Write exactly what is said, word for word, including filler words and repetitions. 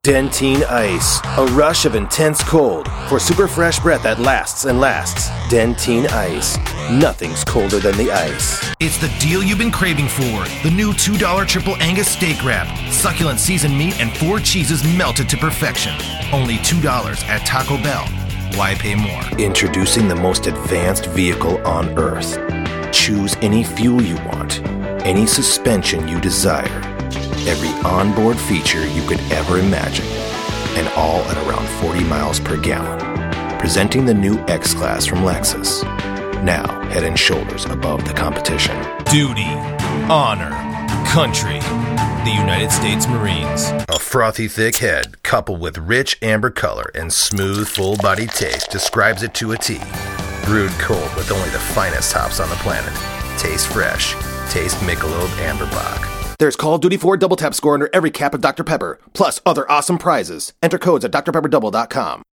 Dentyne Ice, a rush of intense cold for super fresh breath that lasts and lasts. Dentyne Ice, nothing's colder than the ice. It's the deal you've been craving for. The new two dollar Triple Angus Steak Wrap. Succulent seasoned meat and four cheeses melted to perfection. Only two dollars at Taco Bell. Why pay more? Introducing the most advanced vehicle on Earth. Choose any fuel you want, any suspension you desire, every onboard feature you could ever imagine, and all at around forty miles per gallon. Presenting the new X-Class from Lexus. Now head and shoulders above the competition. Duty, honor, country. The United States Marines. A frothy thick head coupled with rich amber color and smooth full-body taste describes it to a T. Brewed cold with only the finest hops on the planet. Taste fresh. Taste Michelob Amber Bock. There's Call of Duty four double tap score under every cap of Doctor Pepper, plus other awesome prizes. Enter codes at D R pepper double dot com.